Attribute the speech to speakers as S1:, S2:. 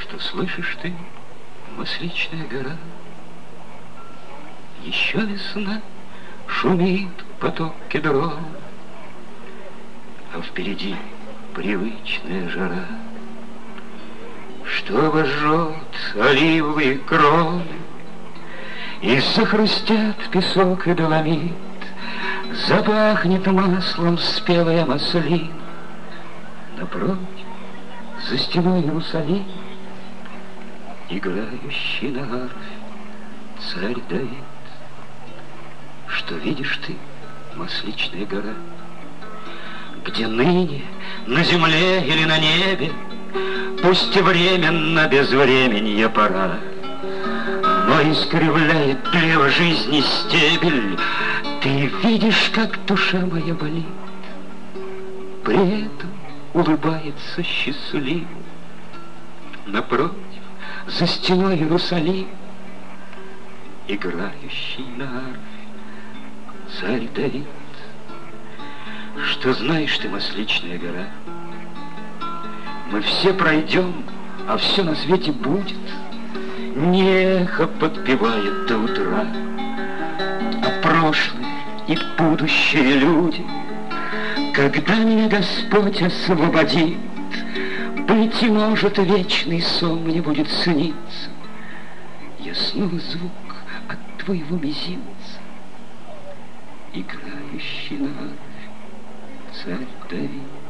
S1: Что слышишь ты, Масличная гора? Еще весна, шумит поток кедров, а впереди привычная жара, что обожжет оливовые кроны, и захрустят песок и доломит, запахнет маслом спелая маслина. Напротив, за стеной Иерусалим, играющий на арфе царь Давид. Что видишь ты, Масличная гора, где ныне на земле или на небе, пусть временно безвременья пора, но искривляет древо жизни стебель. Ты видишь, как душа моя болит, при этом улыбается счастливо. Напротив, за стеной Иерусалим, играющий на арфе царь Давид. Что знаешь ты, Масличная гора? Мы все пройдем, а все на свете будет, не эхо подпевает до утра, а прошлое и будущее люди. Когда меня Господь освободит, быть может, вечный сон мне будет сниться. Я снова звук от твоего мизинца, играющий на арфе царь Давид.